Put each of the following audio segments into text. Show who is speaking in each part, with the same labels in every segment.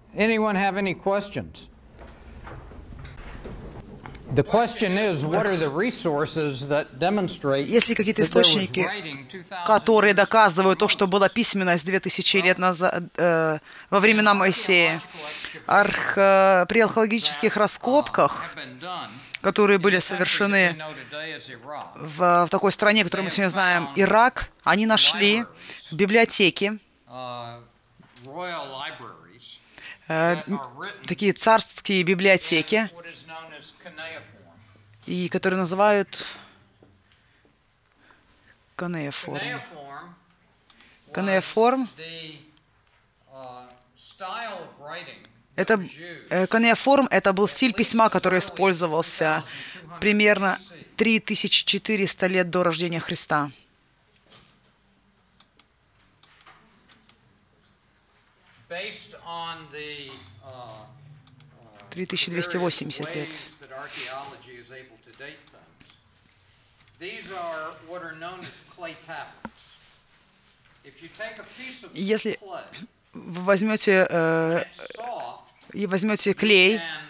Speaker 1: Anyone have any questions? The question is, what are the resources that demonstrate
Speaker 2: Есть ли какие-то
Speaker 1: that there was
Speaker 2: источники,
Speaker 1: writing 2000
Speaker 2: которые доказывают то, что была письменность 2000 лет назад, во времена Моисея? При археологических раскопках,
Speaker 1: have been done
Speaker 2: которые были
Speaker 1: in the country that we
Speaker 2: совершены
Speaker 1: know today as Iraq?
Speaker 2: в такой стране, которую мы сегодня знаем, Ирак, они нашли в библиотеке
Speaker 1: Royal libraries
Speaker 2: э,
Speaker 1: that are written
Speaker 2: такие царские
Speaker 1: in
Speaker 2: библиотеки,
Speaker 1: what is known as cuneiform.
Speaker 2: и которые называют канеоформ. Канеоформ
Speaker 1: Was the style of writing that
Speaker 2: это
Speaker 1: was used
Speaker 2: канеоформ это был стиль письма, который использовался примерно 3400 лет до рождения Христа.
Speaker 1: based on the
Speaker 2: 3280 лет.
Speaker 1: ways that archaeology is able to date things. These are what are known as clay tablets. If you take a piece of
Speaker 2: Если
Speaker 1: clay
Speaker 2: вы возьмете
Speaker 1: and it's soft,
Speaker 2: клей,
Speaker 1: and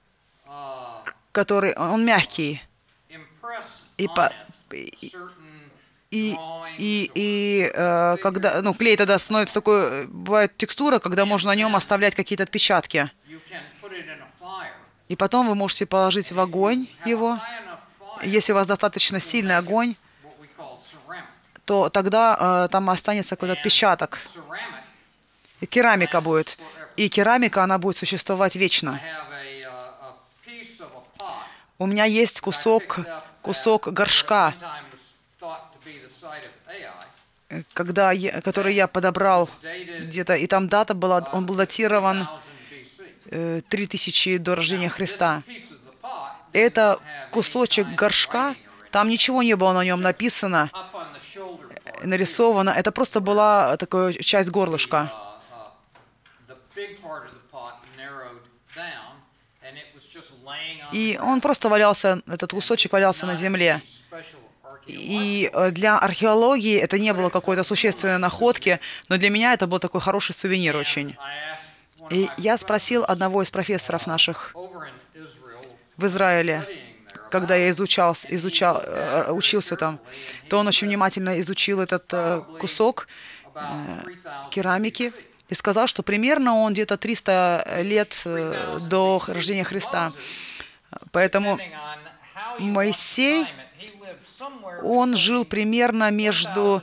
Speaker 2: который он мягкий,
Speaker 1: impress
Speaker 2: и
Speaker 1: on
Speaker 2: по-
Speaker 1: it certain
Speaker 2: и
Speaker 1: drawings or
Speaker 2: когда клей тогда становится такой, бывает текстура, когда можно на нем оставлять какие-то отпечатки.
Speaker 1: you can put it in a fire.
Speaker 2: И потом вы можете положить в огонь
Speaker 1: Have a
Speaker 2: его.
Speaker 1: high enough fire,
Speaker 2: Если у вас достаточно сильный огонь,
Speaker 1: what we call ceramic.
Speaker 2: то тогда там останется какой-то отпечаток.
Speaker 1: Ceramic,
Speaker 2: И керамика будет. И керамика, она будет существовать
Speaker 1: I
Speaker 2: вечно.
Speaker 1: have a piece of a pot
Speaker 2: У меня есть
Speaker 1: that I picked up
Speaker 2: кусок
Speaker 1: that
Speaker 2: горшка,
Speaker 1: at one time was thought to be the site of Ai.
Speaker 2: который я подобрал
Speaker 1: It's dated
Speaker 2: где-то, и там дата была, он был датирован
Speaker 1: 3000 BC.
Speaker 2: 3000 до рождения
Speaker 1: This
Speaker 2: Христа.
Speaker 1: piece of the pot did
Speaker 2: Это
Speaker 1: not have any
Speaker 2: кусочек
Speaker 1: kind of
Speaker 2: горшка,
Speaker 1: writing or
Speaker 2: там ничего не было на нем написано,
Speaker 1: anything. Up on the shoulder part,
Speaker 2: нарисовано. Это просто была такая часть горлышка.
Speaker 1: the big part of the pot narrowed down, and it was just laying on
Speaker 2: И
Speaker 1: the
Speaker 2: он
Speaker 1: ground.
Speaker 2: просто валялся, этот кусочек валялся на
Speaker 1: Not
Speaker 2: земле.
Speaker 1: any special
Speaker 2: И
Speaker 1: archaeological.
Speaker 2: для археологии это не было какой-то существенной находки, но для меня это был такой хороший сувенир очень.
Speaker 1: I asked one of
Speaker 2: И
Speaker 1: my
Speaker 2: я спросил
Speaker 1: professors
Speaker 2: одного из профессоров наших
Speaker 1: over in Israel,
Speaker 2: в Израиле,
Speaker 1: studying there,
Speaker 2: когда я
Speaker 1: about
Speaker 2: учился там, то он очень внимательно изучил этот кусок
Speaker 1: about 3000
Speaker 2: керамики
Speaker 1: BC.
Speaker 2: и сказал, что примерно он где-то 300 лет до рождения Христа. Поэтому
Speaker 1: Depending on how you want to
Speaker 2: Моисей,
Speaker 1: time it, he lived somewhere
Speaker 2: он жил
Speaker 1: between
Speaker 2: примерно между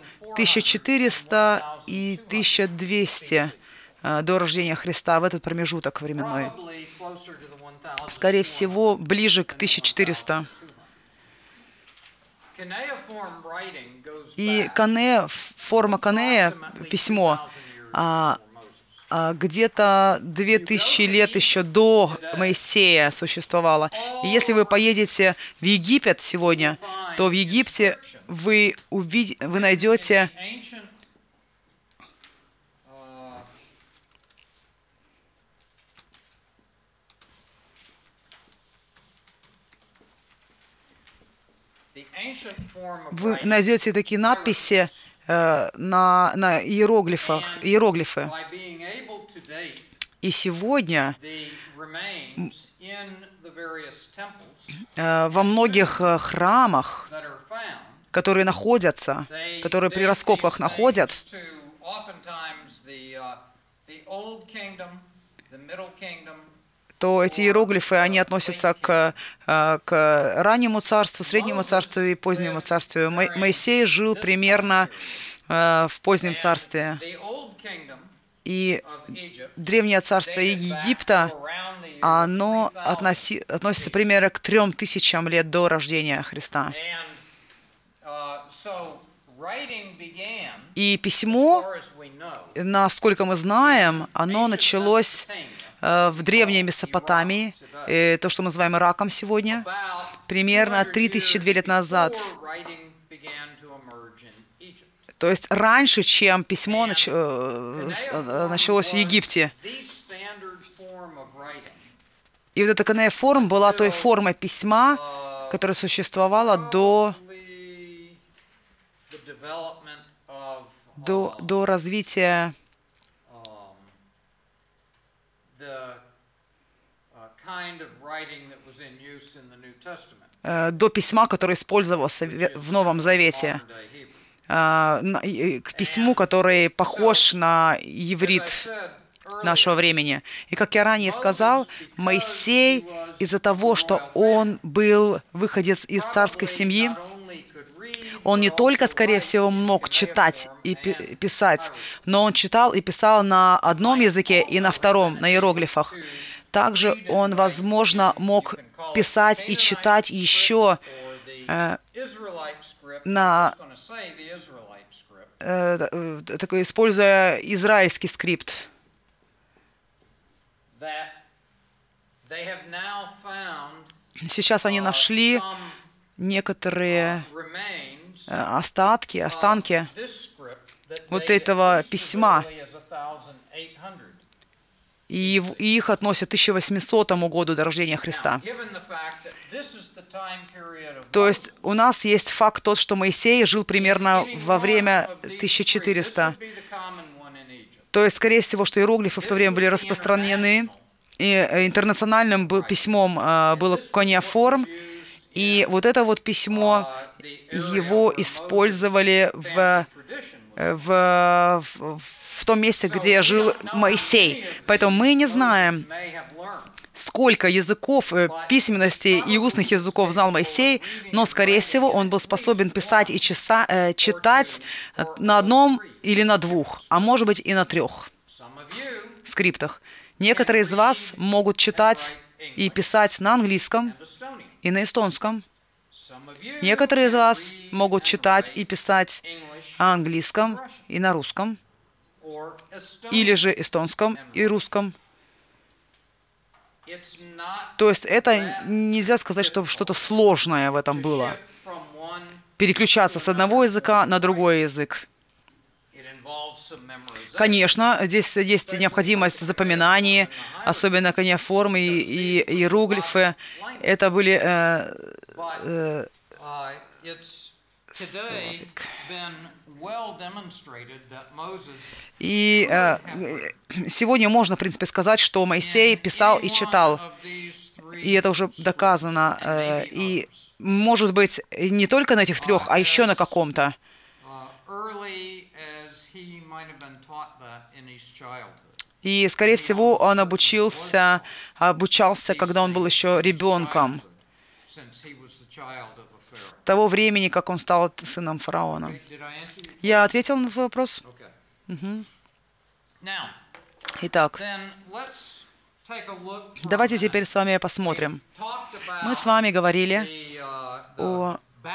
Speaker 2: 1400 и 1200 до рождения Христа, в этот промежуток временной.
Speaker 1: probably closer to the 1000.
Speaker 2: Скорее всего, ближе к 1400.
Speaker 1: Cuneiform writing goes
Speaker 2: И
Speaker 1: back
Speaker 2: форма Канея,
Speaker 1: approximately
Speaker 2: письмо,
Speaker 1: 2000 years before Moses.
Speaker 2: где-то 2000 лет еще до Моисея существовало. И если вы поедете в Египет сегодня, то в Египте вы найдете
Speaker 1: Ancient the ancient form of
Speaker 2: вы
Speaker 1: writing
Speaker 2: найдете такие надписи на иероглифы.
Speaker 1: by being able to date
Speaker 2: И сегодня
Speaker 1: the remains in the various temples
Speaker 2: во многих храмах,
Speaker 1: that are found.
Speaker 2: которые находятся,
Speaker 1: They
Speaker 2: которые при
Speaker 1: date
Speaker 2: раскопках
Speaker 1: these
Speaker 2: находят,
Speaker 1: things to oftentimes the Old Kingdom, the Middle Kingdom,
Speaker 2: то эти иероглифы, они относятся к раннему царству, среднему царству и позднему царству. Моисей жил примерно в позднем царстве.
Speaker 1: the Old Kingdom
Speaker 2: И
Speaker 1: of Egypt.
Speaker 2: древнее царство
Speaker 1: dated back
Speaker 2: Египта,
Speaker 1: to around the year
Speaker 2: оно
Speaker 1: 3000.
Speaker 2: относится примерно к 3000 лет до рождения Христа.
Speaker 1: And so writing began,
Speaker 2: И
Speaker 1: as
Speaker 2: письмо,
Speaker 1: far as we know,
Speaker 2: насколько мы знаем, оно началось в древней Месопотамии, то, что мы называем Ираком сегодня,
Speaker 1: about
Speaker 2: примерно
Speaker 1: 200
Speaker 2: 3000 лет назад.
Speaker 1: before writing began to emerge in Egypt.
Speaker 2: То есть раньше, чем письмо началось в Египте.
Speaker 1: The standard form of writing,
Speaker 2: И вот эта канеоформ была той формой письма, которая существовала
Speaker 1: probably the development of
Speaker 2: до развития
Speaker 1: um,
Speaker 2: до письма, которое использовалось в Новом Завете, к письму, который похож на иврит нашего времени. И как я ранее сказал, Моисей, из-за того, что он был выходец из царской семьи, он не только, скорее всего, мог читать и писать, но он читал и писал на одном языке и на втором, на иероглифах. Также он, возможно, мог писать и читать еще такой, используя израильский скрипт. Сейчас они нашли некоторые останки вот этого письма, и их относят к 1800 году до рождения Христа. То есть у нас есть факт тот, что Моисей жил примерно во время 1400. То есть, скорее всего, что иероглифы в то время были распространены, и интернациональным письмом было кунеиформ, и вот это вот письмо, его использовали в том месте, где жил Моисей. Поэтому мы не знаем, сколько языков, письменности и устных языков знал Моисей, но, скорее всего, он был способен писать и читать на одном или на двух, а может быть и на 3 скриптах. Некоторые из вас могут читать и писать на английском и на эстонском. Некоторые из вас могут читать и писать на английском и на русском, или же эстонском и русском. То есть это нельзя сказать, что что-то сложное в этом было. Переключаться с одного языка на другой язык. Конечно, здесь есть необходимость в запоминании, особенно кунеиформы и иероглифы. Это были... И сегодня можно, в принципе, сказать, что Моисей писал и читал. И это уже доказано. И, может быть, не только на этих 3, а еще на каком-то. И, скорее всего, он обучался, когда он был еще ребенком, с того времени, как он стал сыном фараона. Я ответил на твой вопрос? Угу. Итак, давайте теперь с вами посмотрим. Мы с вами говорили о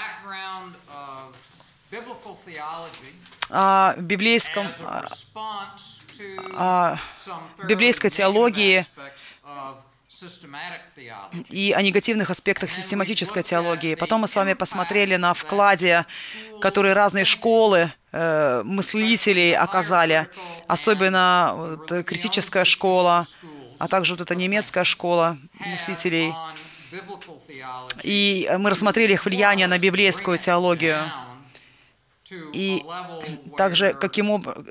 Speaker 2: библейской теологии и о негативных аспектах систематической теологии. Потом мы с вами посмотрели на вкладе, который разные школы мыслителей оказали, особенно вот, критическая школа, а также вот эта немецкая школа мыслителей. И мы рассмотрели их влияние на библейскую теологию. И также каким образом...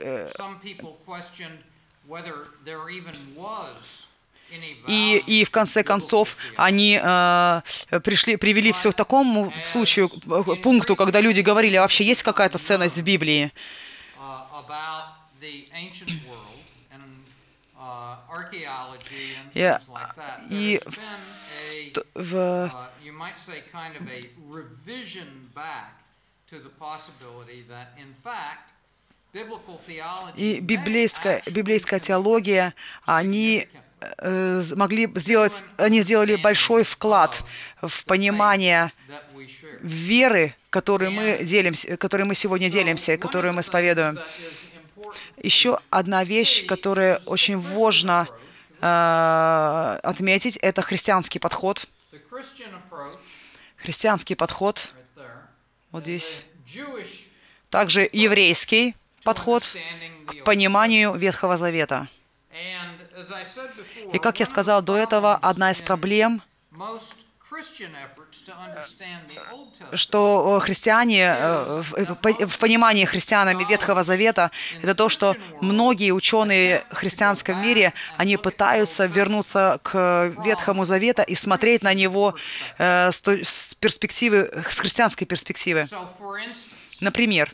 Speaker 2: И в конце концов они привели все к такому случаю, пункту, когда люди говорили, вообще есть какая-то ценность в Библии. И библейская теология, они сделали большой вклад в понимание веры, которой мы сегодня делимся, которую мы исповедуем. Еще одна вещь, которая очень важно отметить, это христианский подход. Христианский подход, вот здесь. Также еврейский подход к пониманию Ветхого Завета. И, как я сказал до этого, одна из проблем что христиане, в понимании христианами Ветхого Завета, это то, что многие ученые в христианском мире, они пытаются вернуться к Ветхому Завету и смотреть на него с перспективы, с христианской перспективы. Например,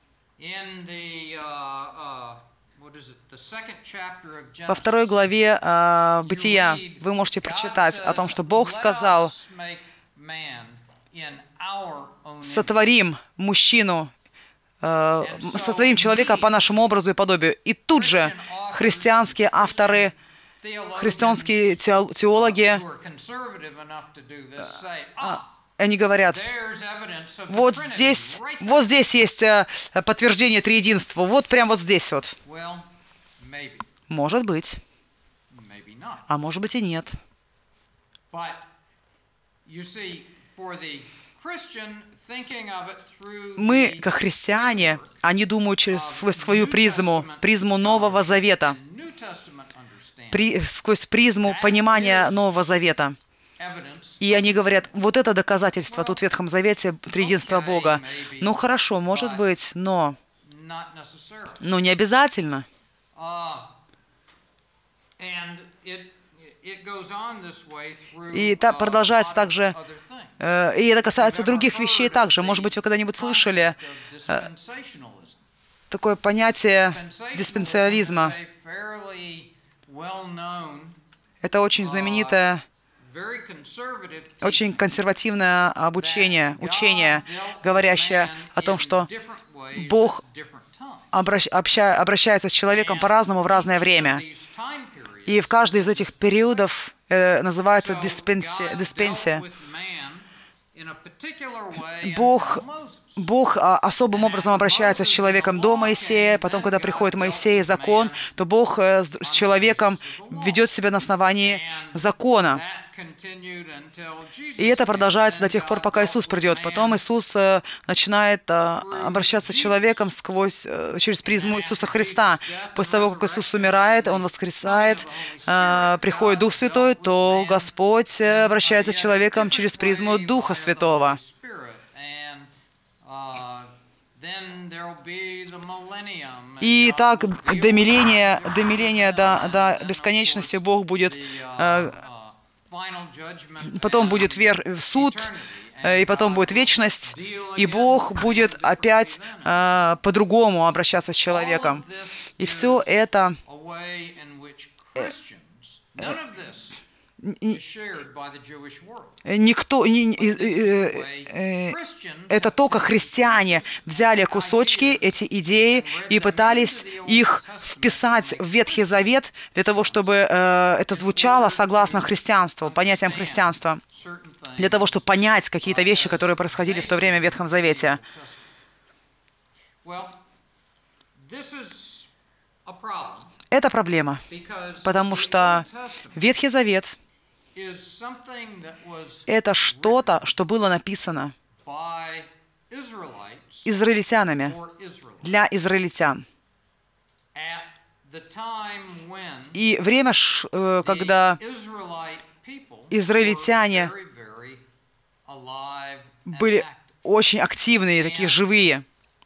Speaker 2: во 2 главе Бытия вы можете прочитать о том, что Бог сказал: «Сотворим мужчину, сотворим человека по нашему образу и подобию». И тут же христианские авторы, христианские теологи, они говорят: вот здесь есть подтверждение триединства, вот прям вот здесь вот. Может быть, а может быть и нет. Мы, как христиане, они думают через свою призму Нового Завета, сквозь призму понимания Нового Завета. И они говорят: вот это доказательство тут в Ветхом Завете триединства Бога. Ну хорошо, может быть, но не обязательно. И это продолжается также, и это касается других вещей также. Может быть, вы когда-нибудь слышали такое понятие диспенсиализма. Это очень знаменитое, очень консервативное учение, говорящее о том, что Бог обращается с человеком по-разному в разное время. И в каждый из этих периодов называется диспенсия. Бог особым образом обращается с человеком до Моисея, потом, когда приходит Моисей и закон, то Бог с человеком ведет себя на основании закона. И это продолжается до тех пор, пока Иисус придет. Потом Иисус начинает обращаться с человеком через призму Иисуса Христа. После того, как Иисус умирает, Он воскресает, приходит Дух Святой, то Господь обращается с человеком через призму Духа Святого. И так до милления, до бесконечности Бог будет... Потом будет суд, и потом будет вечность, и Бог будет опять по-другому обращаться с человеком. И все это... Это только христиане взяли кусочки, эти идеи, и пытались их вписать в Ветхий Завет для того, чтобы это звучало согласно христианству, понятиям христианства, для того, чтобы понять какие-то вещи, которые происходили в то время в Ветхом Завете. Это проблема, потому что Ветхий Завет — это что-то, что было написано израильтянами, для израильтян. И время, когда израильтяне были очень активные, такие живые.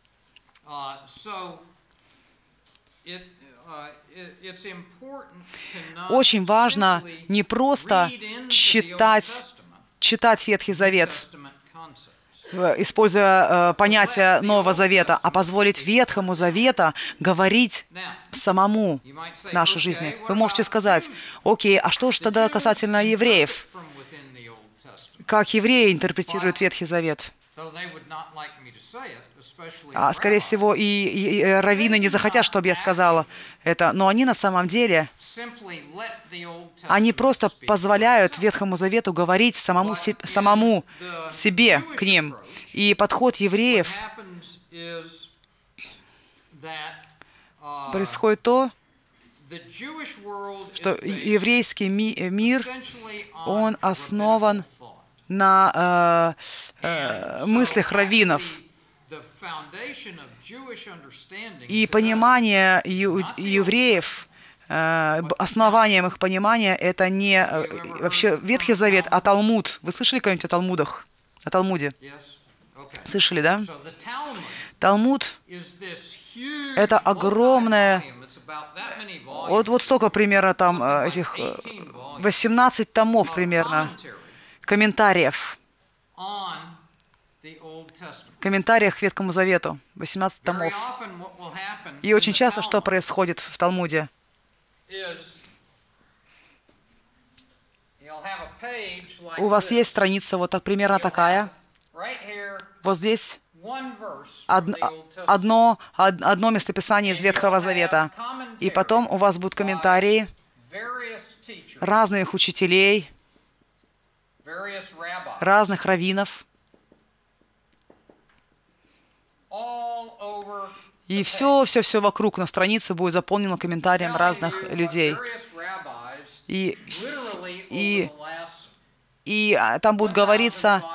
Speaker 2: Очень важно не просто читать Ветхий Завет, используя понятие Нового Завета, а позволить Ветхому Завету говорить самому в нашей жизни. Вы можете сказать: окей, а что же тогда касательно евреев? Как евреи интерпретируют Ветхий Завет? Скорее всего, и раввины не захотят, чтобы я сказала это, но они на самом деле, они просто позволяют Ветхому Завету говорить самому себе к ним. И подход евреев происходит то, что еврейский мир, он основан на мыслях раввинов. И понимание евреев основанием их понимания это не вообще Ветхий Завет, а Талмуд. Вы слышали когда-нибудь о Талмудах? О Талмуде? Слышали, да? Талмуд — это огромное, вот столько примерно там этих 18 томов примерно комментариев к Ветхому Завету, 18 томов. И очень часто что происходит в Талмуде? У вас есть страница вот так примерно такая. Вот здесь одно местописание из Ветхого Завета. И потом у вас будут комментарии разных учителей, разных раввинов. И все вокруг на странице будет заполнено комментарием разных людей. И там будут говориться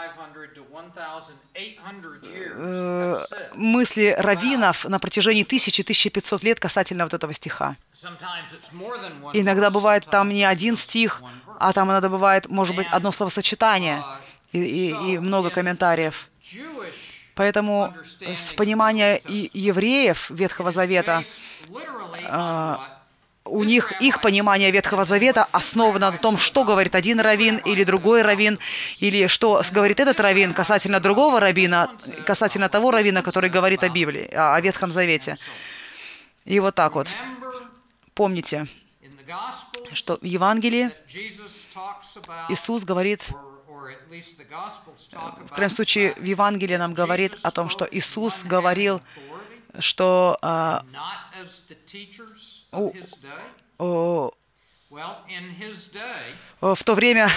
Speaker 2: мысли раввинов на протяжении 1000-1500 лет касательно вот этого стиха. Иногда бывает там не один стих, а там иногда бывает, может быть, одно словосочетание и много комментариев. Поэтому с понимания евреев Ветхого Завета, у них их понимание Ветхого Завета основано на том, что говорит один раввин или другой раввин, или что говорит этот раввин касательно другого раввина, касательно того раввина, который говорит о Библии, о Ветхом Завете. И вот так вот. Помните, что в Евангелии Иисус говорит, в крайнем случае в Евангелии нам говорит о том, что Иисус говорил, что в то время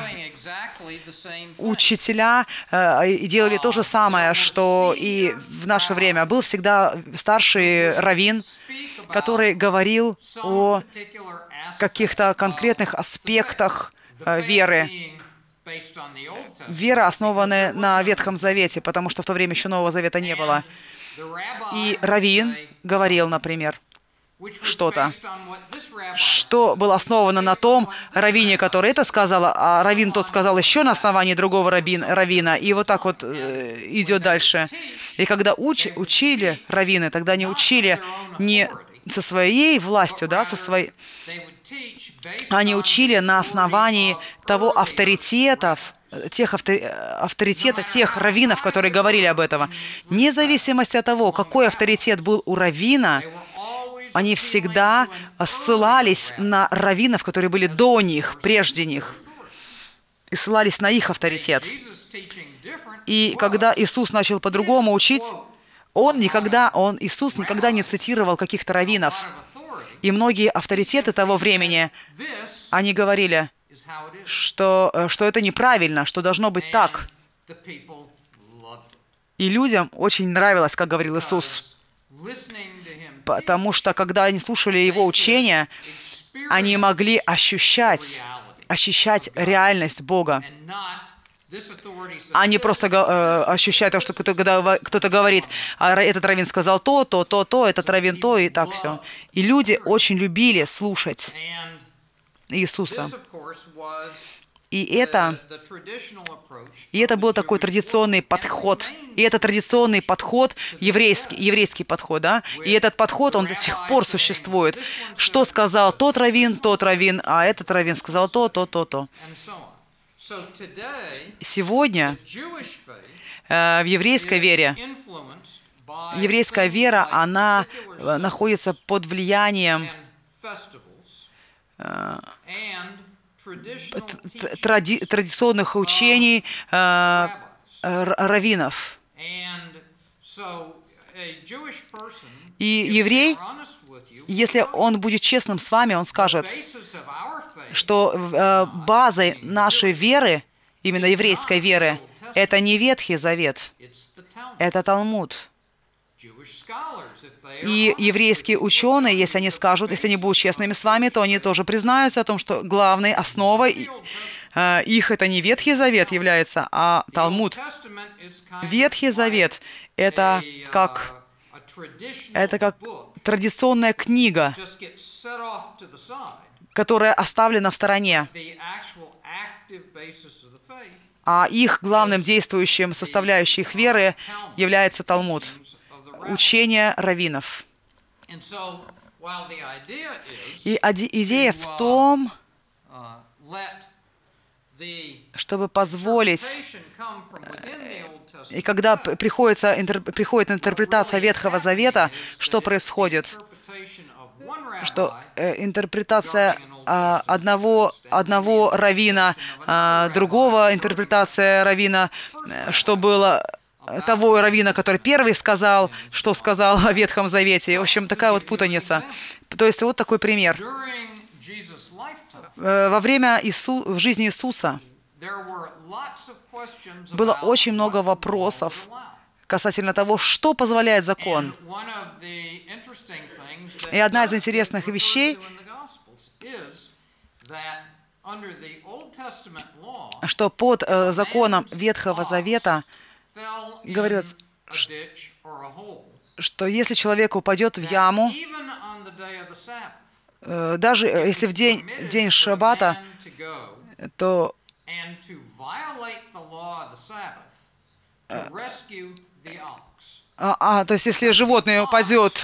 Speaker 2: учителя делали то же самое, что и в наше время. Был всегда старший раввин, который говорил о каких-то конкретных аспектах веры. Вера, основанная на Ветхом Завете, потому что в то время еще Нового Завета не было. И раввин говорил, например, что-то, что было основано на том раввине, который это сказал, а раввин тот сказал еще на основании другого раввина, и вот так вот идет дальше. И когда учили раввины, тогда они учили не со своей властью, да, они учили на основании того авторитета тех раввинов, которые говорили об этом. Вне зависимости от того, какой авторитет был у раввина, они всегда ссылались на раввинов, которые были до них, прежде них, и ссылались на их авторитет. И когда Иисус начал по-другому учить, Иисус никогда не цитировал каких-то раввинов. И многие авторитеты того времени, они говорили, что это неправильно, что должно быть так. И людям очень нравилось, как говорил Иисус. Потому что, когда они слушали Его учения, они могли ощущать реальность Бога. А не просто ощущать то, что кто-то говорит, а этот раввин сказал то, этот раввин то, и так все. И люди очень любили слушать Иисуса. И это был такой традиционный подход. И это традиционный подход, еврейский подход, да? И этот подход, он до сих пор существует. Что сказал тот раввин, а этот раввин сказал то. Сегодня в еврейской вере, еврейская вера, она находится под влиянием традиционных учений раввинов. И еврей, если он будет честным с вами, он скажет, что базой нашей веры, именно еврейской веры, это не Ветхий Завет, это Талмуд. И еврейские ученые, если они скажут, если они будут честными с вами, то они тоже признаются о том, что главной основой их это не Ветхий Завет является, а Талмуд. Ветхий Завет — это как традиционная книга,
Speaker 1: just get set off to the side.
Speaker 2: которая оставлена в стороне.
Speaker 1: The actual active basis of the faith
Speaker 2: А их главным действующим составляющей их веры является Талмуд,
Speaker 1: of the rabbis.
Speaker 2: учение раввинов.
Speaker 1: And so, while the idea is
Speaker 2: И идея в том,
Speaker 1: let the
Speaker 2: чтобы позволить,
Speaker 1: interpretation come from within the Old Testament
Speaker 2: и когда
Speaker 1: text,
Speaker 2: приходит интерпретация Ветхого Завета, что происходит?
Speaker 1: interpretation of one
Speaker 2: Что
Speaker 1: rabbi
Speaker 2: интерпретация одного раввина, другого интерпретация раввина, что было того раввина, который первый сказал, что сказал о Ветхом Завете. И, в общем, такая вот путаница. То есть вот такой пример.
Speaker 1: during Jesus' lifetime,
Speaker 2: Во время в жизни Иисуса
Speaker 1: there were lots of questions
Speaker 2: было
Speaker 1: about
Speaker 2: очень много
Speaker 1: what the law
Speaker 2: вопросов
Speaker 1: would allow.
Speaker 2: касательно того, что позволяет закон.
Speaker 1: And one of the interesting things that
Speaker 2: И одна из
Speaker 1: does get
Speaker 2: интересных
Speaker 1: referred
Speaker 2: вещей,
Speaker 1: to in the Gospels is that under the Old Testament law,
Speaker 2: что под законом Ветхого Завета
Speaker 1: fell in
Speaker 2: говорилось,
Speaker 1: a ditch or a hole,
Speaker 2: что если человек упадет в яму,
Speaker 1: even on the day of the Sabbath,
Speaker 2: даже если в день
Speaker 1: permitted for the
Speaker 2: Шаббата,
Speaker 1: man to go
Speaker 2: то
Speaker 1: and to violate the law of the Sabbath to rescue the ox.
Speaker 2: то есть если животное упадет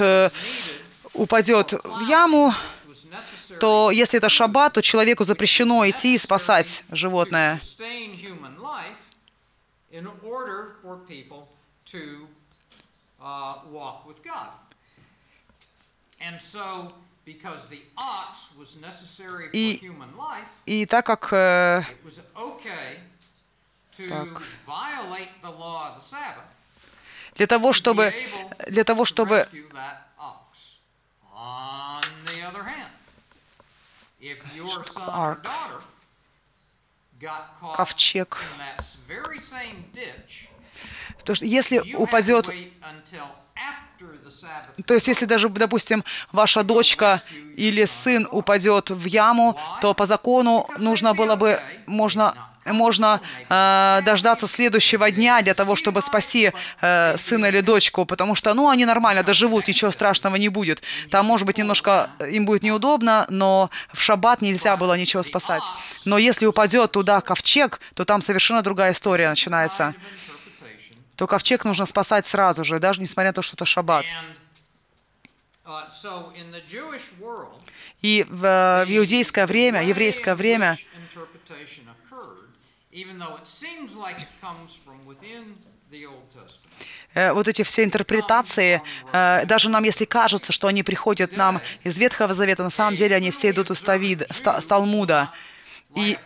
Speaker 2: в яму,
Speaker 1: Which was necessary
Speaker 2: то если это шаббат, то человеку запрещено идти и спасать
Speaker 1: to
Speaker 2: животное.
Speaker 1: sustain human life in order for people to walk with God. And so, because the ox was necessary for
Speaker 2: И-
Speaker 1: human life,
Speaker 2: И так как
Speaker 1: it was okay to violate the law of the Sabbath
Speaker 2: для того,
Speaker 1: to
Speaker 2: чтобы
Speaker 1: be able to rescue that ox. On the other hand, if your son or
Speaker 2: Ark.
Speaker 1: daughter got caught
Speaker 2: Ковчег.
Speaker 1: in that very same ditch,
Speaker 2: Потому что если
Speaker 1: you had to
Speaker 2: упадет,
Speaker 1: wait until after the Sabbath.
Speaker 2: то есть если даже, допустим, ваша дочка или сын упадет в яму, то по закону нужно было бы, можно дождаться следующего дня для того, чтобы спасти сына или дочку, потому что, они нормально доживут, ничего страшного не будет. Там, может быть, немножко им будет неудобно, но в шаббат нельзя было ничего спасать. Но если упадет туда ковчег, то там совершенно другая история начинается.
Speaker 1: Kind of interpretation.
Speaker 2: То ковчег нужно спасать сразу же, даже несмотря на то, что это шаббат.
Speaker 1: And so in the Jewish world,
Speaker 2: И в иудейское время, еврейское время,
Speaker 1: interpretation occurred, even though it seems like it comes from within the Old Testament.
Speaker 2: вот эти все интерпретации, даже нам, если кажется, что они приходят нам из Ветхого Завета, на самом деле они все идут из Талмуда. И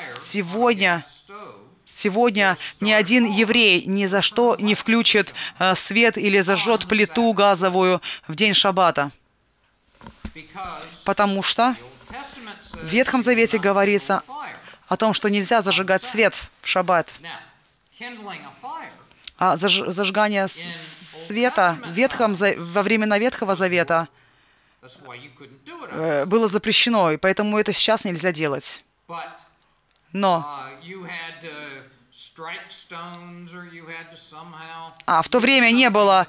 Speaker 2: сегодня ни один еврей ни за что не включит свет или зажжет плиту газовую в день шаббата, потому что в Ветхом Завете говорится о том, что нельзя зажигать свет в шаббат. А зажигание света во времена Ветхого Завета было запрещено, и поэтому это сейчас нельзя делать. Но в то время не было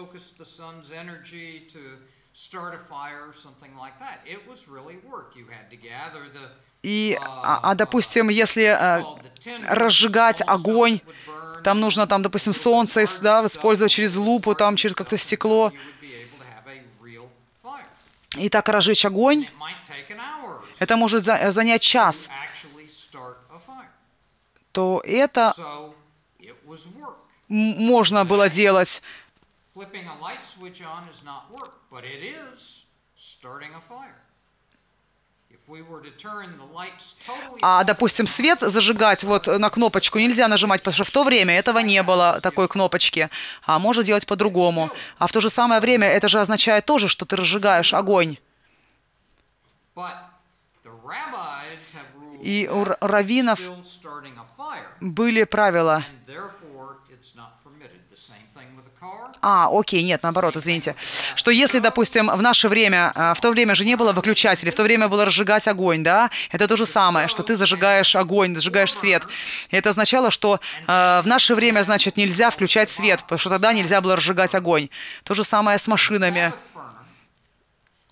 Speaker 2: допустим, если разжигать огонь, там нужно, допустим, солнце, использовать через лупу, через как-то стекло, и так разжечь огонь, это может занять час, то это можно было делать. Допустим, свет зажигать на кнопочку нельзя нажимать, потому что в то время этого не было, такой кнопочки. Можно делать по-другому. А в то же самое время это же означает тоже, что ты разжигаешь огонь. И у раввинов были правила. Окей, нет, наоборот, извините. Что если, допустим, в наше время, в то время же не было выключателей, в то время было разжигать огонь, да? Это то же самое, что ты зажигаешь огонь, зажигаешь свет. И это означало, что в наше время, значит, нельзя включать свет, потому что тогда нельзя было разжигать огонь. То же самое с машинами.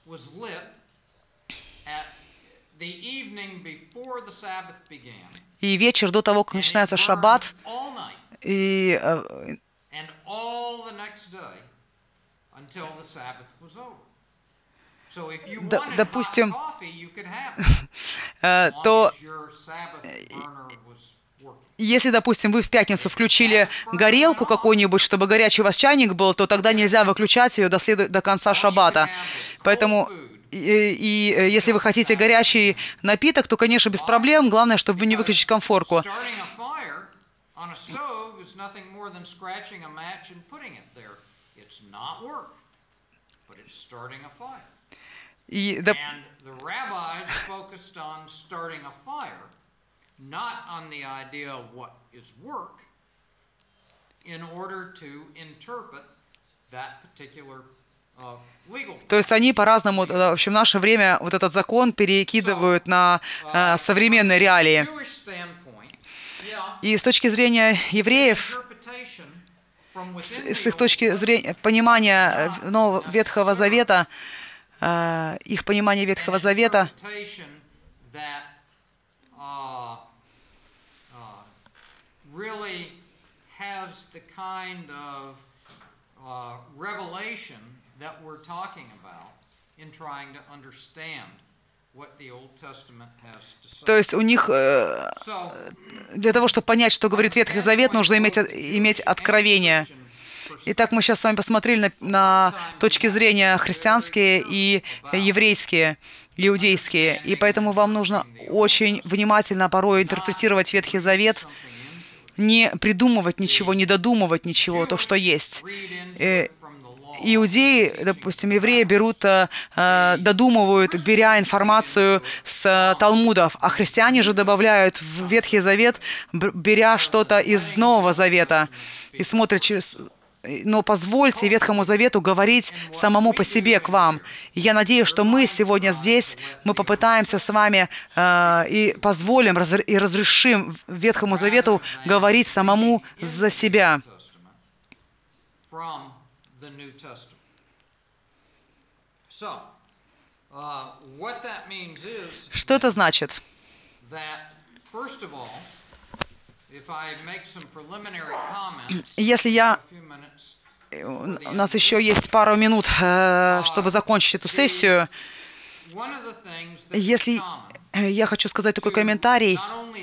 Speaker 1: was lit at the evening before the Sabbath began.
Speaker 2: И вечер до того, как начинается шаббат, и
Speaker 1: And all the next day until the Sabbath was over. So if you wanted
Speaker 2: допустим,
Speaker 1: hot coffee, you could have it, as long
Speaker 2: то
Speaker 1: as your Sabbath burner was working.
Speaker 2: если, допустим, вы в пятницу включили горелку какую-нибудь, чтобы горячий у вас чайник был, то тогда нельзя выключать ее до конца шаббата. Поэтому и если вы хотите горячий напиток, то, конечно, без проблем. Главное, чтобы вы не выключили комфорку.
Speaker 1: Starting a fire on a stove is nothing more than scratching a match and putting it there. It's not work, but it's starting a fire. And the rabbis focused on starting a fire, not on the idea of what is work, in order to interpret that particular legal.
Speaker 2: То есть они по-разному, в общем, в наше время вот этот закон перекидывают на современные реалии. И с точки зрения евреев, с их точки зрения понимания Ветхого Завета, их понимание Ветхого Завета то есть у них для того, чтобы понять, что говорит Ветхий Завет, нужно иметь откровение. Итак, мы сейчас с вами посмотрели на точки зрения христианские и еврейские, иудейские. И поэтому вам нужно очень внимательно порой интерпретировать Ветхий Завет, не придумывать ничего, не додумывать ничего, то, что есть. Иудеи, допустим, евреи берут, додумывают, беря информацию с Талмудов, а христиане же добавляют в Ветхий Завет, беря что-то из Нового Завета и смотрят через... Но позвольте Ветхому Завету говорить самому по себе к вам. И я надеюсь, что мы сегодня здесь, мы попытаемся с вами и позволим, и разрешим Ветхому Завету говорить самому за себя. Что это значит? Если у нас еще есть пару минут, чтобы закончить эту сессию, если я хочу сказать такой комментарий,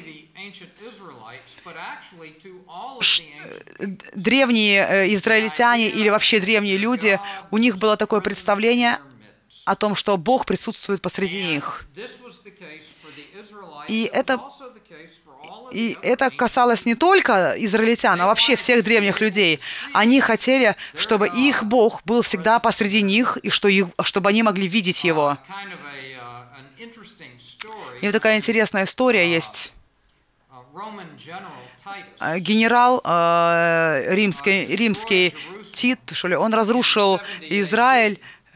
Speaker 2: древние израильтяне или вообще древние люди, у них было такое представление о том, что Бог присутствует посреди них. И это касалось не только израильтян, а вообще всех древних людей. Они хотели, чтобы их Бог был всегда посреди них, и чтобы они могли видеть Его. И вот такая интересная история есть. Генерал римский Тит, что ли, он разрушил Израиль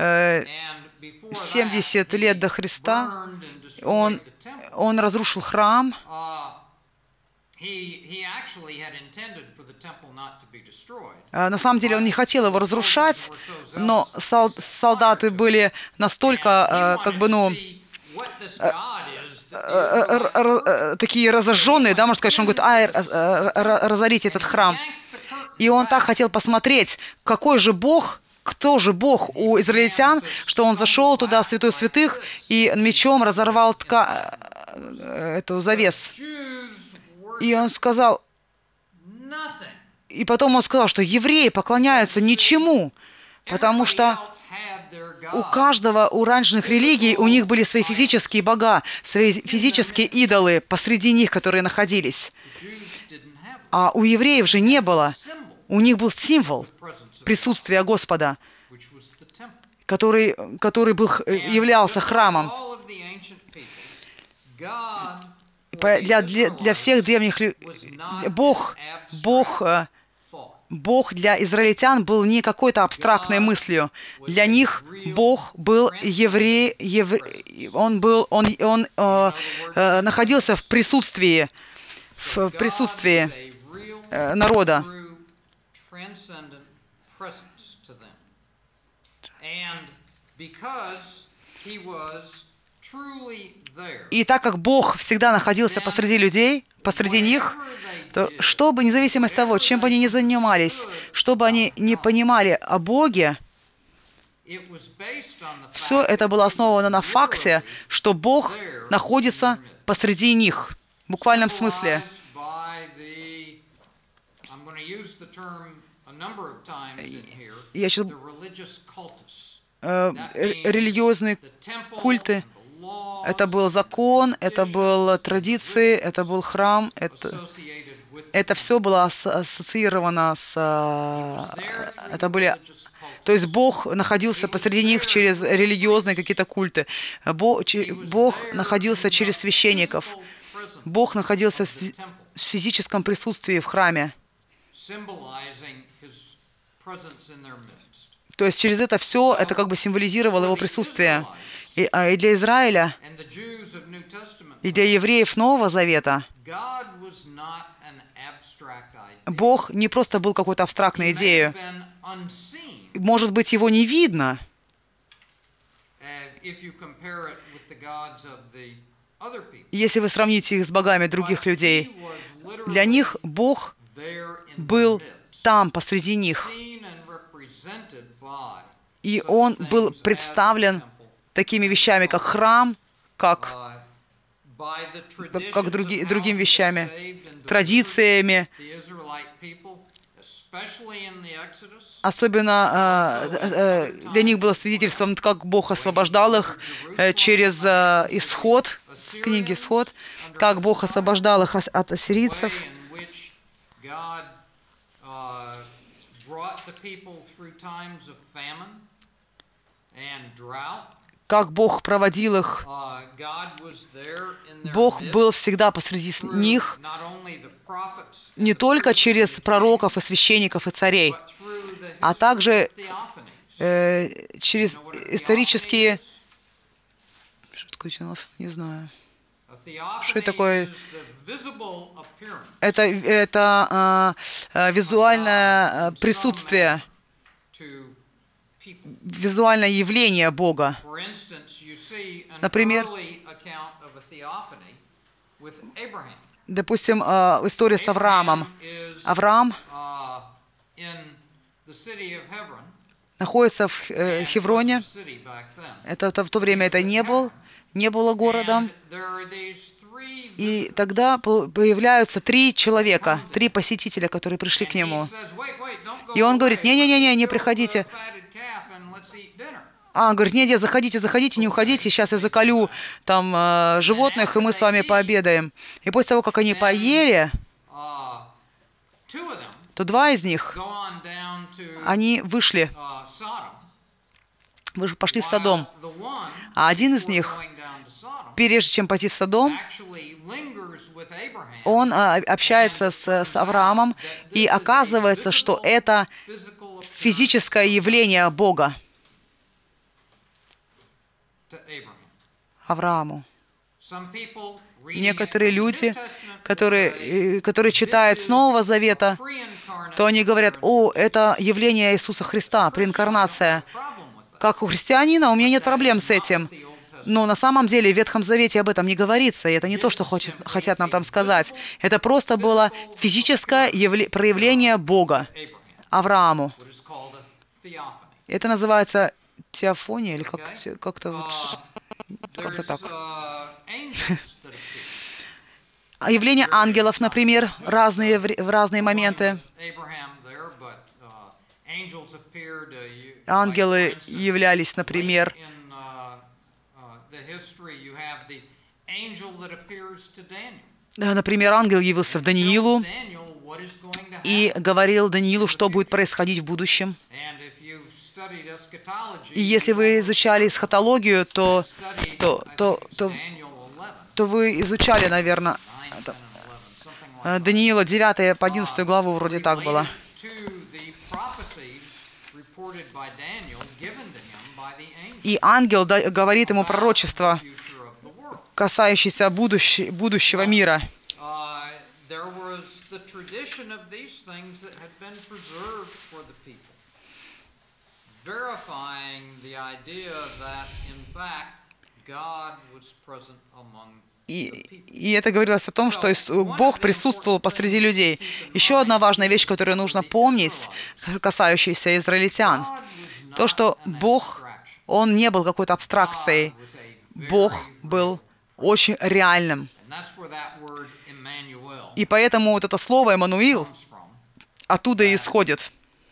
Speaker 2: 70 лет до Христа. Он разрушил храм. На самом деле он не хотел его разрушать, но солдаты были настолько, такие разожженные, да, можно сказать, что он говорит, разорите этот храм. И он так хотел посмотреть, какой же Бог, кто же Бог у израильтян, что он зашел туда, в святую святых, и мечом разорвал эту завес. И он сказал, и потом он сказал, что евреи поклоняются ничему, потому что у каждого, у ранних религий, у них были свои физические бога, свои физические идолы посреди них, которые находились. А у евреев же не было. У них был символ присутствия Господа, который являлся храмом. Для всех древних людей Бог для израильтян был не какой-то абстрактной мыслью. Для них Бог был еврей, он находился в присутствии народа.
Speaker 1: he was truly there.
Speaker 2: И так как Бог всегда находился посреди людей, посреди них, то что бы, независимо от того, чем бы они ни занимались, что бы они не понимали о Боге,
Speaker 1: It was based on the
Speaker 2: все
Speaker 1: fact
Speaker 2: это было основано на
Speaker 1: that he was
Speaker 2: факте,
Speaker 1: literally
Speaker 2: что Бог
Speaker 1: there
Speaker 2: находится
Speaker 1: in their midst.
Speaker 2: посреди них, в буквальном смысле.
Speaker 1: Symbolized by the, I'm going to use the term a number of times in here,
Speaker 2: Я сейчас
Speaker 1: the religious cultus.
Speaker 2: религиозные
Speaker 1: The temple
Speaker 2: культы.
Speaker 1: and the laws
Speaker 2: Это был закон, это был традиции, это был храм,
Speaker 1: associated with
Speaker 2: это все было ассоциировано с...
Speaker 1: there through
Speaker 2: Это
Speaker 1: the
Speaker 2: были...
Speaker 1: religious cultus.
Speaker 2: То есть Бог находился посреди них через религиозные какие-то культы. Бог находился через священников. Бог находился в физическом присутствии в храме.
Speaker 1: Symbolizing his presence in their midst.
Speaker 2: То есть через это все, это как бы символизировало его присутствие. И для Израиля,
Speaker 1: And the Jews of New Testament,
Speaker 2: и для евреев Нового Завета
Speaker 1: God was not an abstract idea.
Speaker 2: Бог не просто был какой-то абстрактной
Speaker 1: He may have
Speaker 2: идеей.
Speaker 1: been unseen,
Speaker 2: Может быть, его не видно.
Speaker 1: if you compare it with the gods of the other people.
Speaker 2: Если вы сравните их с богами других
Speaker 1: But
Speaker 2: людей,
Speaker 1: he was literally
Speaker 2: для них Бог
Speaker 1: there in
Speaker 2: был
Speaker 1: their midst,
Speaker 2: там, посреди них.
Speaker 1: seen and represented by
Speaker 2: И
Speaker 1: such
Speaker 2: Он был
Speaker 1: things as
Speaker 2: представлен
Speaker 1: the temple,
Speaker 2: такими вещами, как храм, как
Speaker 1: by the traditions
Speaker 2: как
Speaker 1: of how
Speaker 2: другими
Speaker 1: he had
Speaker 2: вещами,
Speaker 1: saved and delivered
Speaker 2: традициями,
Speaker 1: the Israelite people, especially in the Exodus.
Speaker 2: особенно для них было свидетельством, как Бог освобождал их через Исход, книги Исход, как Бог освобождал их от ассирийцев,
Speaker 1: Way in which God brought the people through times of famine and drought.
Speaker 2: как Бог проводил их.
Speaker 1: God was there in their
Speaker 2: Бог
Speaker 1: midst
Speaker 2: был всегда посреди
Speaker 1: through
Speaker 2: них,
Speaker 1: not only the prophets and
Speaker 2: не
Speaker 1: the
Speaker 2: только
Speaker 1: priests
Speaker 2: через
Speaker 1: and the
Speaker 2: пророков и
Speaker 1: kings,
Speaker 2: священников и царей,
Speaker 1: but through the
Speaker 2: а также
Speaker 1: theophanies.
Speaker 2: через
Speaker 1: You know what a
Speaker 2: исторические...
Speaker 1: theophany is?
Speaker 2: Что такое теоф- Не знаю.
Speaker 1: A theophany
Speaker 2: Что такое?
Speaker 1: is the visible appearance
Speaker 2: Это визуальное присутствие,
Speaker 1: to people.
Speaker 2: визуальное явление Бога.
Speaker 1: For instance, you see an
Speaker 2: Например,
Speaker 1: early account of a theophany with Abraham.
Speaker 2: допустим, история с Авраамом.
Speaker 1: Abraham is
Speaker 2: Авраам
Speaker 1: in the city of Hebron.
Speaker 2: находится в
Speaker 1: and
Speaker 2: Хевроне.
Speaker 1: it was a city back then.
Speaker 2: Это в то время это не было городом.
Speaker 1: And there are these three
Speaker 2: И тогда появляются 3 человека, 3 посетителя, которые пришли к нему. И он говорит: не-не-не, не приходите. Он говорит: нет, заходите, не уходите, сейчас я заколю там животных, и мы с вами пообедаем. И после того, как они поели, то 2 из них, они вышли, пошли в Содом. А один из них, прежде чем пойти в Содом, он общается с Авраамом, и оказывается, что это физическое явление Бога Аврааму. Некоторые люди, которые читают с Нового Завета, то они говорят: о, это явление Иисуса Христа, преинкарнация. Как у христианина у меня нет проблем с этим. Но на самом деле в Ветхом Завете об этом не говорится, и это не то, что хотят нам там сказать. Это просто было физическое проявление Бога Аврааму. Это называется теофония, или как-то вот, как-то так. А явления ангелов, например, в разные моменты. Ангелы являлись, например, ангел явился в Даниилу и говорил Даниилу, что будет происходить в будущем. И если вы изучали эсхатологию, то вы изучали, наверное, Даниила 9 по 11 главу, вроде так было. И ангел говорит ему пророчество, касающееся будущего мира.
Speaker 1: verifying the idea that, in fact, God was present among
Speaker 2: И это говорилось о том, что Бог присутствовал посреди людей. Еще одна важная вещь, которую нужно помнить, касающаяся израильтян, то, что Бог, Он не был какой-то абстракцией. Бог был очень реальным. И поэтому вот это слово «Эммануил» оттуда и исходит.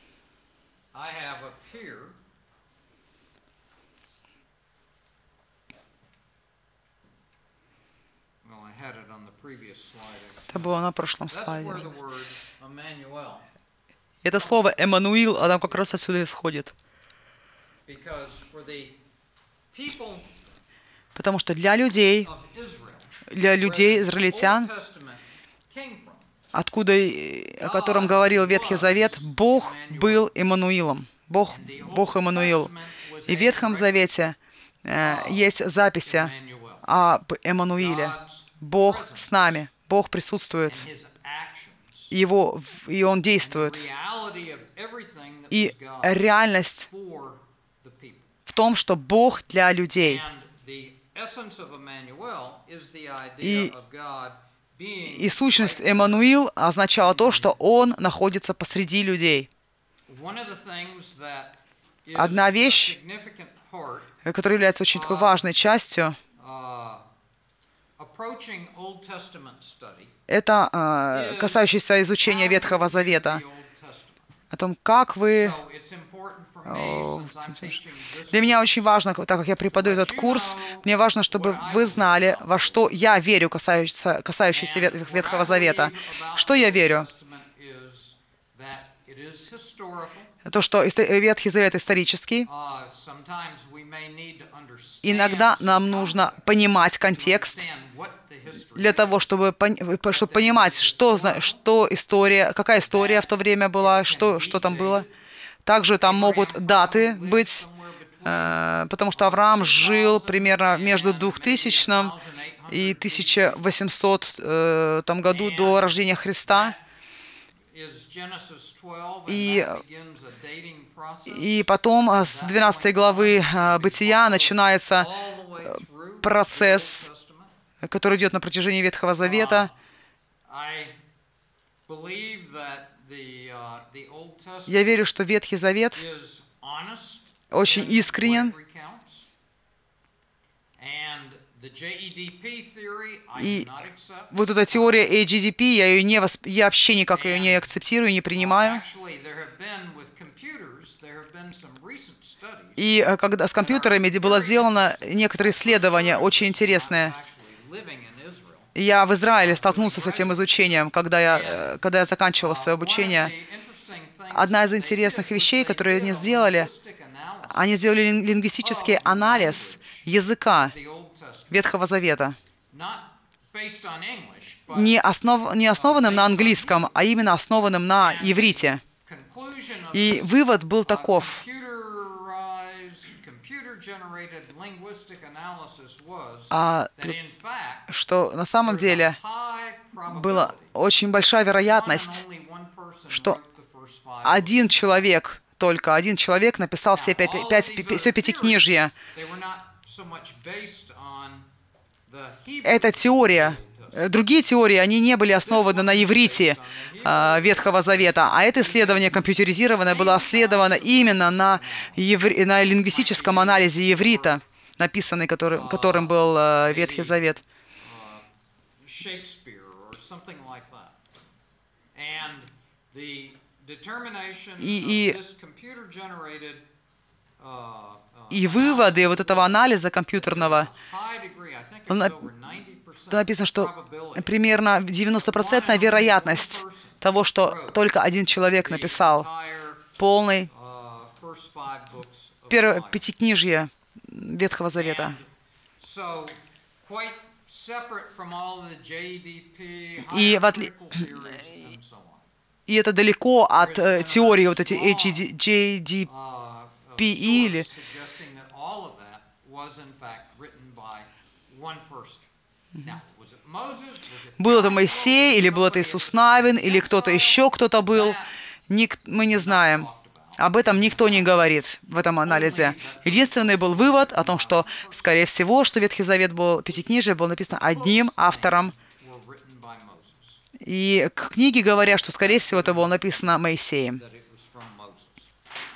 Speaker 2: Это было на прошлом слайде. Это слово «Эммануил», оно как раз отсюда исходит. Потому что для людей израильтян, откуда, о котором говорил Ветхий Завет, Бог был Эммануилом. Бог Эммануил. И в Ветхом Завете есть записи об Эммануиле. Бог с нами, Бог присутствует, и Он действует. И реальность в том, что Бог для людей. И сущность Эммануил означала то, что Он находится посреди людей. Одна вещь, которая является очень такой важной частью, это касающееся изучения Ветхого Завета, о том, как вы... Для меня очень важно, так как я преподаю этот курс, мне важно, чтобы вы знали, во что я верю, касающееся Ветхого Завета. Что я верю? То, что Ветхий Завет исторический. Иногда нам нужно понимать контекст для того, чтобы понимать, что история, какая история в то время была, что там было. Также там могут даты быть, потому что Авраам жил примерно между 2000 и 1800 году до рождения Христа. И потом с 12 главы Бытия начинается процесс, который идет на протяжении Ветхого Завета. Я верю, что Ветхий Завет очень искренен. И вот эта теория AGDP, я вообще никак ее не акцептирую, не принимаю. И когда с компьютерами было сделано некоторые исследования, очень интересные. Я в Израиле столкнулся с этим изучением, когда я заканчивал свое обучение. Одна из интересных вещей, которые они сделали лингвистический анализ языка Ветхого Завета. Не основанным на английском, а именно основанным на иврите. И вывод был таков, что на самом деле была очень большая вероятность, что один человек написал все Пятикнижие. Эта теория. Другие теории, они не были основаны на иврите Ветхого Завета, а это исследование компьютеризированное было основано именно на лингвистическом анализе иврита, написанный, которым был Ветхий Завет. И выводы вот этого анализа компьютерного, написано, что примерно 90% вероятность того, что только один человек написал полный Пятикнижие Ветхого Завета. И это далеко от теории вот эти JDP или... Был это Моисей, или был это Иисус Навин, или кто-то еще, кто-то был, мы не знаем. Об этом никто не говорит в этом анализе. Единственный был вывод о том, что, скорее всего, что Ветхий Завет был, Пятикнижие было написано одним автором.
Speaker 1: were written by Moses,
Speaker 2: И книги говорят, что, скорее всего, это было написано Моисеем.
Speaker 1: that it was from Moses.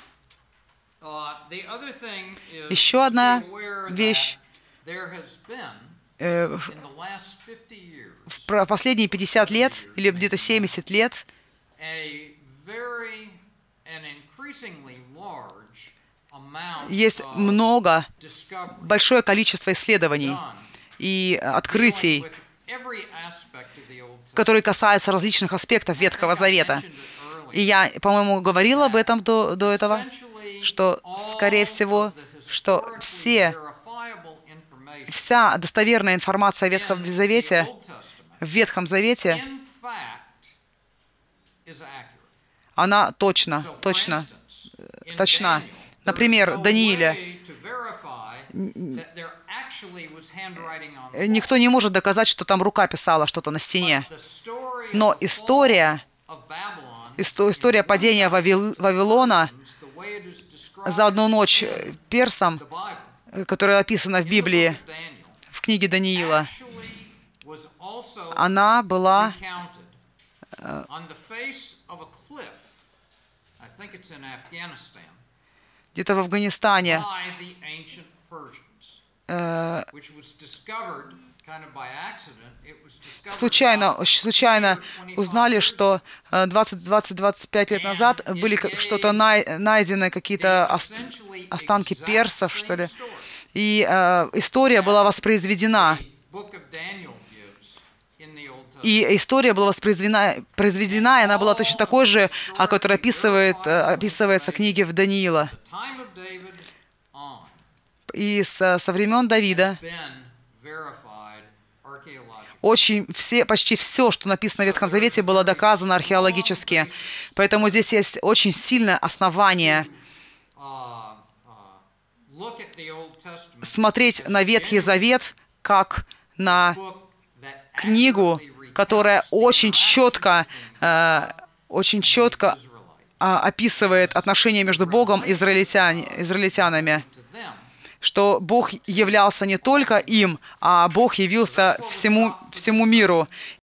Speaker 1: The other thing is
Speaker 2: Еще одна
Speaker 1: to be aware
Speaker 2: вещь.
Speaker 1: that there has been
Speaker 2: В
Speaker 1: in the last 50 years
Speaker 2: последние 50 лет или где-то 70 лет
Speaker 1: a very and increasingly large amount
Speaker 2: есть
Speaker 1: of
Speaker 2: много,
Speaker 1: discovery
Speaker 2: большое количество исследований
Speaker 1: done
Speaker 2: и
Speaker 1: dealing
Speaker 2: открытий,
Speaker 1: with every aspect of the Old Testament.
Speaker 2: которые касаются различных аспектов Ветхого
Speaker 1: I think I
Speaker 2: Завета.
Speaker 1: mentioned it earlier.
Speaker 2: И я, по-моему, говорил об этом до этого,
Speaker 1: Essentially,
Speaker 2: что, скорее
Speaker 1: all
Speaker 2: всего,
Speaker 1: of the
Speaker 2: что
Speaker 1: historically
Speaker 2: все,
Speaker 1: verifiable information
Speaker 2: вся достоверная информация о Ветхом
Speaker 1: in
Speaker 2: Завете,
Speaker 1: the Old Testament,
Speaker 2: в Ветхом Завете,
Speaker 1: in fact, is accurate.
Speaker 2: она
Speaker 1: So,
Speaker 2: точно
Speaker 1: for
Speaker 2: точна.
Speaker 1: instance, in
Speaker 2: точна.
Speaker 1: Daniel,
Speaker 2: Например,
Speaker 1: there is no
Speaker 2: Данииле.
Speaker 1: way to verify that there actually was handwriting on the
Speaker 2: Никто
Speaker 1: wall.
Speaker 2: не может доказать, что там рука писала что-то на стене.
Speaker 1: But the story
Speaker 2: Но
Speaker 1: of the
Speaker 2: история,
Speaker 1: fall of Babylon
Speaker 2: история падения Вавилона
Speaker 1: the way it is described
Speaker 2: за одну ночь
Speaker 1: in
Speaker 2: персам,
Speaker 1: the Bible,
Speaker 2: которая описана в
Speaker 1: in the
Speaker 2: Библии,
Speaker 1: book of Daniel,
Speaker 2: в книге Даниила,
Speaker 1: actually was also
Speaker 2: она была
Speaker 1: recounted on the face of a cliff. I think it's in Afghanistan.
Speaker 2: где-то в Афганистане.
Speaker 1: By the ancient Persians, which was discovered kind of by accident. It was discovered
Speaker 2: Случайно узнали, что 20-25 лет назад были что-то найдены, какие-то останки персов, что ли. И история была воспроизведена. И история была произведена, и она была точно такой же, о которой описывается в книге в Даниила. И со времен Давида почти все, что написано в Ветхом Завете, было доказано археологически. Поэтому здесь есть очень сильное основание смотреть на Ветхий Завет как на книгу, которая очень четко описывает отношения между Богом и израильтянами, что Бог являлся не только им, а Бог явился всему миру.